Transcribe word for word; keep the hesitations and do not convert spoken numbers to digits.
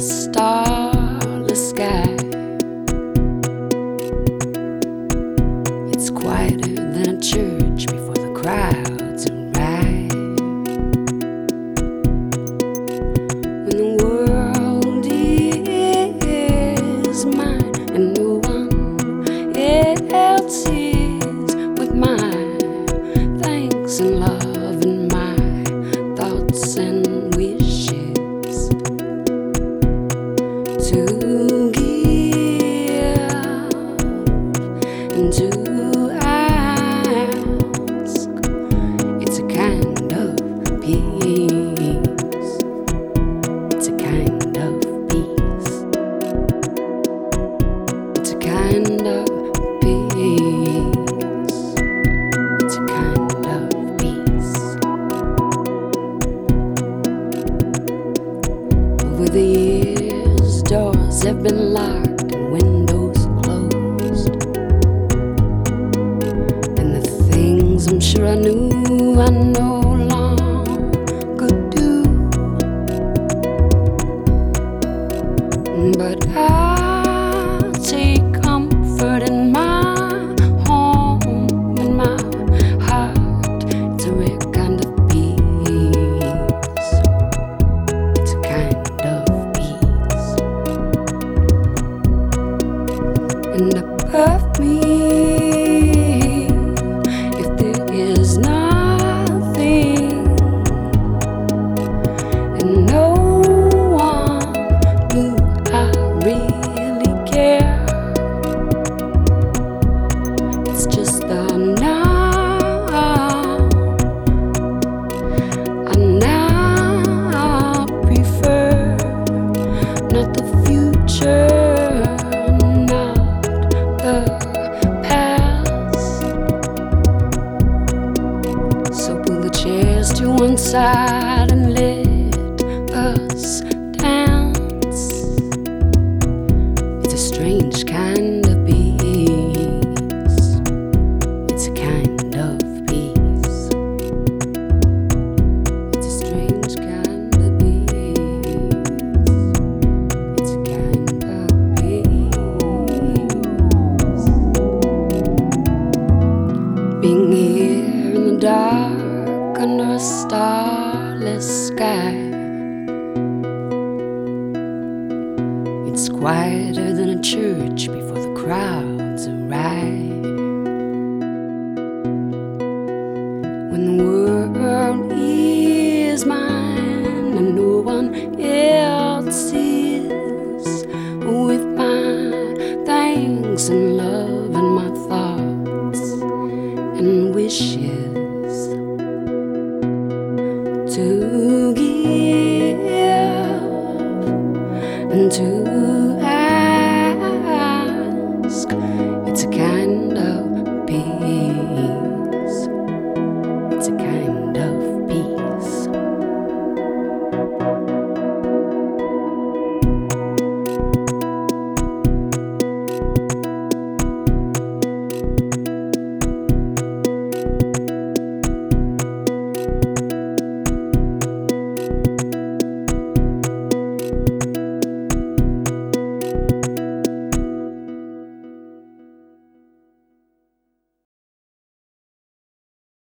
starless sky. It's quieter than a church before the crowds arrive. When the world is mine and no one else is, with my thanks and love and my thoughts and wishes to give and to ask. It's a kind of peace. It's a kind of peace. It's a kind of peace. It's a kind of peace. Over the years, doors have been locked and windows closed, and the things I'm sure I knew I no longer do. But I take comfort in my home and my heart. It's a rare kind of peace. It's a kind of peace. And above me, if there is nothing and no one, do I really care? It's just the now. I now prefer not the future, not the past. So pull the chairs to one side and let us dance. It's a strange kind of peace. It's a kind of peace. It's a strange kind of peace. It's a kind of peace. Being here in the dark under a starless sky. It's quieter than a church before the crowds arrive. When the world is mine and no one else is, with my thanks and love and my thoughts and wishes to give and to ask. It's a kind of peace. It's a kind